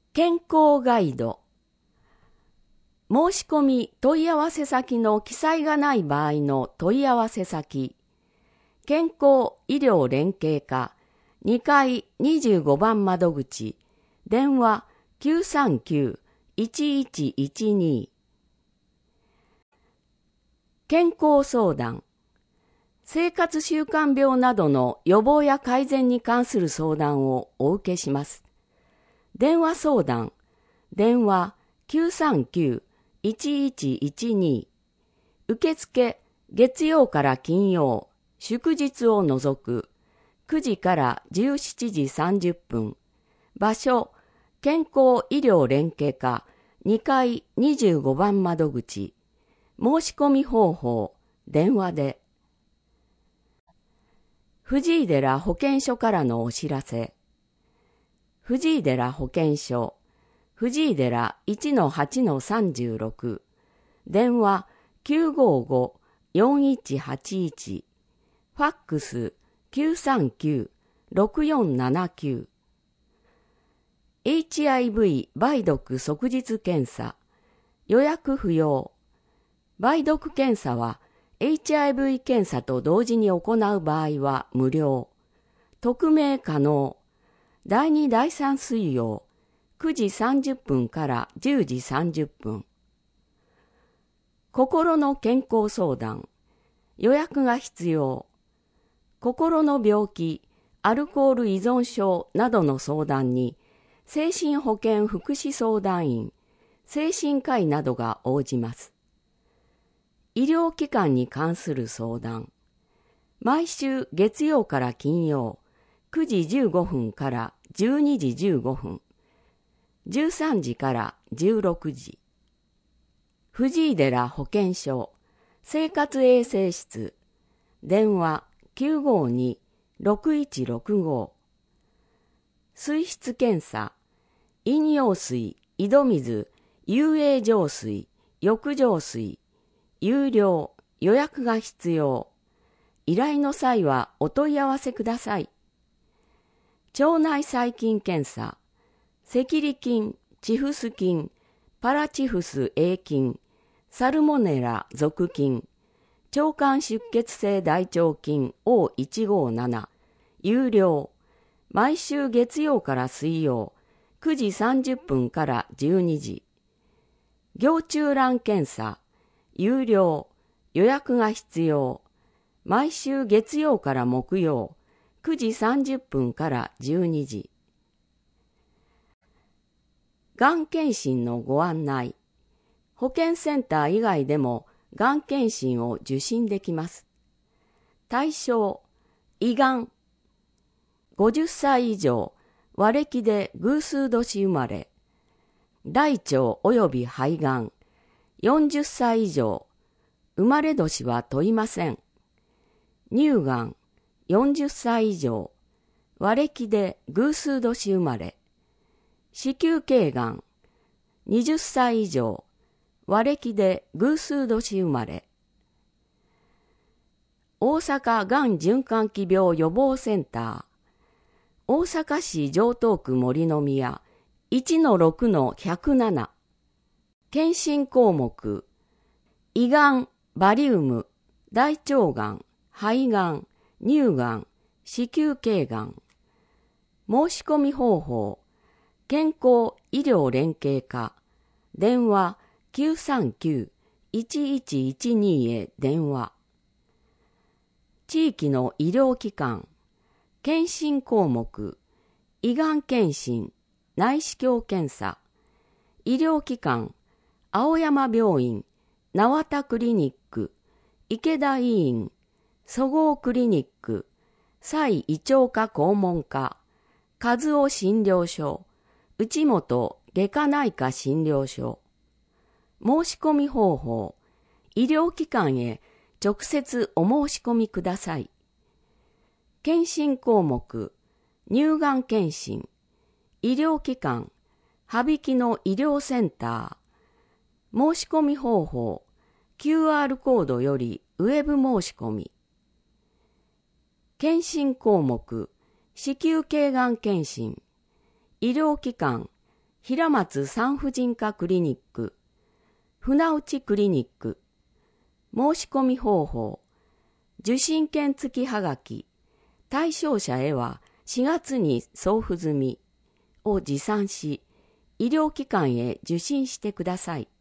健康ガイド。申し込み問い合わせ先の記載がない場合の問い合わせ先。健康医療連携課2階25番窓口。電話 939-1112。健康相談。生活習慣病などの予防や改善に関する相談をお受けします。電話相談。電話 939-1112。受付月曜から金曜、祝日を除く9時から17時30分。場所、健康医療連携課2階25番窓口。申し込み方法、電話で。藤井寺保健所からのお知らせ。藤井寺保健所、藤井寺 1-8-36。電話 955-4181。ファックス 939-6479。HIV 梅毒即日検査。予約不要。梅毒検査は HIV 検査と同時に行う場合は無料。匿名可能。第2第3水曜9時30分から10時30分。心の健康相談。予約が必要。心の病気、アルコール依存症などの相談に、精神保健福祉相談員、精神科医などが応じます。医療機関に関する相談。毎週月曜から金曜、9時15分から12時15分、13時から16時。藤井寺保健所、生活衛生室、電話 952-6165。水質検査、飲用水、井戸水、遊泳浄水、浴場水、有料、予約が必要。依頼の際はお問い合わせください。腸内細菌検査、赤痢菌、チフス菌、パラチフス A 菌、サルモネラ属菌、腸管出血性大腸菌 O157、有料、毎週月曜から水曜、9時30分から12時。行虫卵検査、有料、予約が必要。毎週月曜から木曜、9時30分から12時。がん検診のご案内。保健センター以外でもがん検診を受診できます。対象、胃がん。50歳以上、和暦で偶数年生まれ。大腸及び肺がん。40歳以上、生まれ年は問いません。乳がん、40歳以上、和暦で偶数年生まれ。子宮頸がん、20歳以上、和暦で偶数年生まれ。大阪がん循環器病予防センター。大阪市城東区森の宮 1-6-107。検診項目。胃がん、バリウム、大腸がん、肺がん、乳がん、子宮頸がん。申し込み方法。健康医療連携課。電話 939-1112 へ電話。地域の医療機関。検診項目。胃がん検診、内視鏡検査。医療機関。青山病院、縄田クリニック、池田医院、そごうクリニック、蔡胃腸科肛門科、和夫診療所、内本外科内科診療所。申し込み方法。医療機関へ直接お申し込みください。検診項目。乳がん検診。医療機関。羽曳の医療センター。申し込み方法。QR コードよりウェブ申し込み。検診項目。子宮頸がん検診。医療機関。 平松産婦人科クリニック、船内クリニック、申し込み方法、受診券付きはがき、対象者へは4月に送付済みを持参し、医療機関へ受診してください。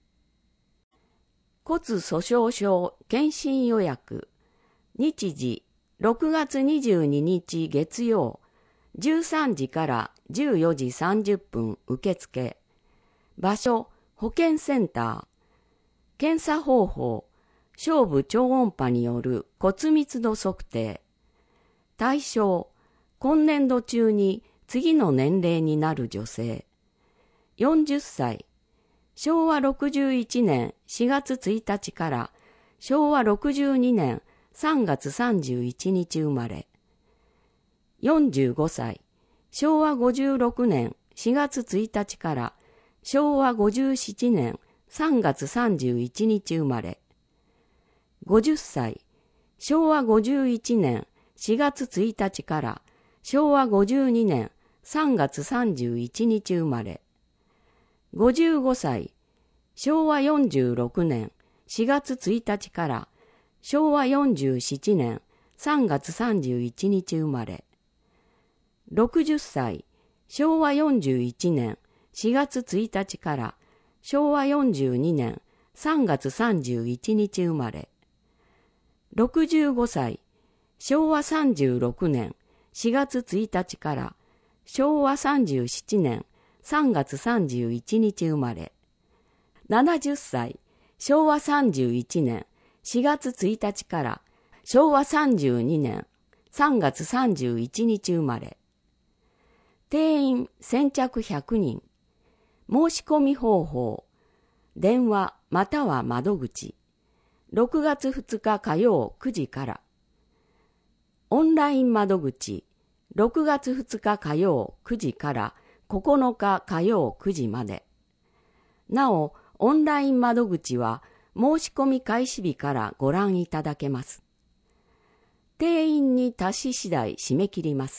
骨粗鬆症検診予約、日時6月22日月曜、13時から14時30分受付。場所、保健センター。検査方法、小部超音波による骨密度測定。対象、今年度中に次の年齢になる女性。40歳。昭和61年4月1日から昭和62年3月31日生まれ。45歳。昭和56年4月1日から昭和57年3月31日生まれ。50歳。昭和51年4月1日から昭和52年3月31日生まれ。55歳。昭和46年4月1日から昭和47年3月31日生まれ。60歳。昭和41年4月1日から昭和42年3月31日生まれ。65歳。昭和36年4月1日から昭和37年3月31日生まれ。70歳。昭和31年4月1日から昭和32年3月31日生まれ。定員先着100人。申し込み方法。電話または窓口。6月2日火曜9時から。オンライン窓口。6月2日火曜9時から9日火曜9時まで。なお、オンライン窓口は申し込み開始日からご覧いただけます。定員に達し次第締め切ります。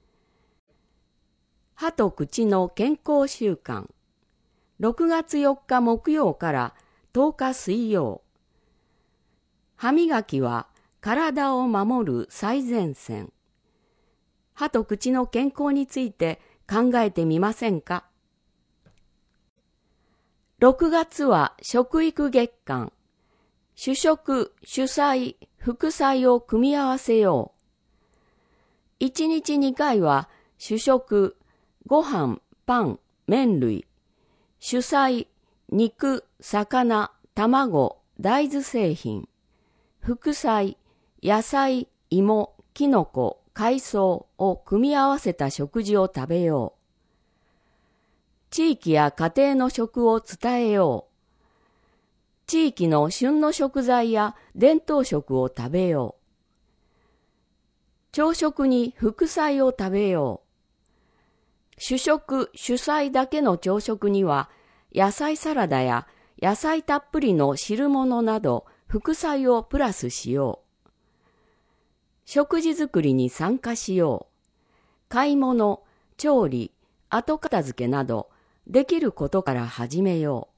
歯と口の健康週間。6月4日木曜から10日水曜。歯磨きは体を守る最前線。歯と口の健康について考えてみませんか。6月は食育月間。主食、主菜、副菜を組み合わせよう。1日2回は主食、ご飯、パン、麺類。主菜、肉、魚、卵、大豆製品。副菜、野菜、芋、きのこ、海藻を組み合わせた食事を食べよう。地域や家庭の食を伝えよう。地域の旬の食材や伝統食を食べよう。朝食に副菜を食べよう。主食、主菜だけの朝食には野菜サラダや野菜たっぷりの汁物など副菜をプラスしよう。食事作りに参加しよう。買い物、調理、後片付けなどできることから始めよ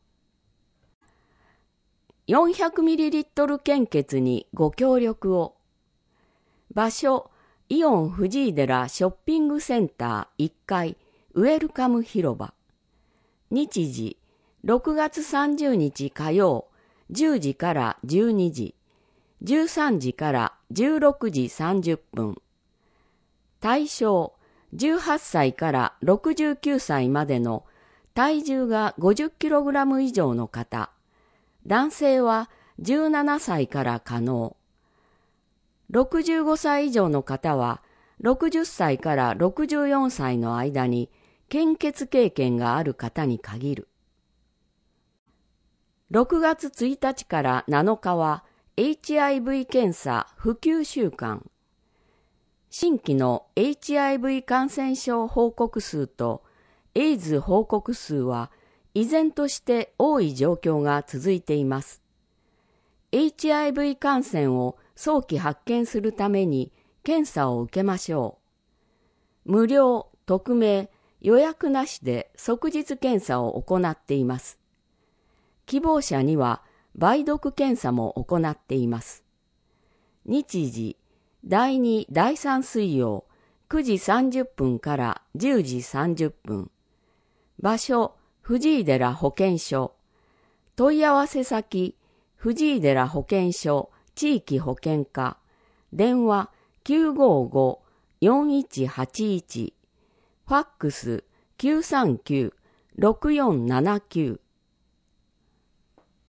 う。400ml 献血にご協力を。場所、イオン藤井寺ショッピングセンター1階ウェルカム広場。日時、6月30日火曜、10時から12時、13時から16時30分。対象、18歳から69歳までの体重が 50kg 以上の方。男性は17歳から可能。65歳以上の方は60歳から64歳の間に献血経験がある方に限る。6月1日から7日は HIV 検査普及週間。新規の HIV 感染症報告数とエイズ報告数は依然として多い状況が続いています。HIV 感染を早期発見するために検査を受けましょう。無料、匿名、 予約なしで即日検査を行っています。希望者には梅毒検査も行っています。日時、第2、第3水曜、9時30分から10時30分。場所、藤井寺保健所。問い合わせ先、藤井寺保健所地域保健課。電話 955-4181。ファックス 939-6479。